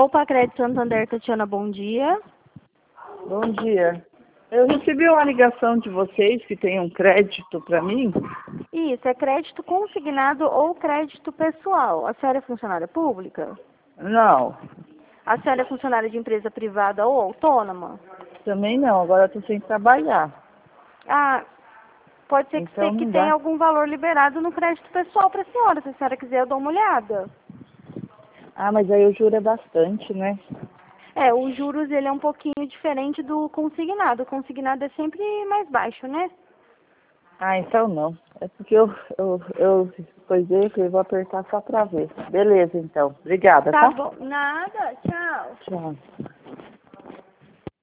Copa Crédito Santander, Tatiana, bom dia. Bom dia. Eu recebi uma ligação de vocês que tem um crédito para mim. Isso, é crédito consignado ou crédito pessoal. A senhora é funcionária pública? Não, A senhora é funcionária de empresa privada ou autônoma? também não. Agora estou sem trabalhar. Ah, pode ser que, Então que não tenha dá. algum valor liberado no crédito pessoal para a senhora. Se a senhora quiser, eu dou uma olhada. Ah, mas aí o juro é bastante, né? É, os juros ele é um pouquinho diferente do consignado. O consignado é sempre mais baixo, né? Ah, então não. É porque eu coisei que eu vou apertar só para ver. Beleza, então. Obrigada, Tá tá? bom. Nada, tchau. Tchau.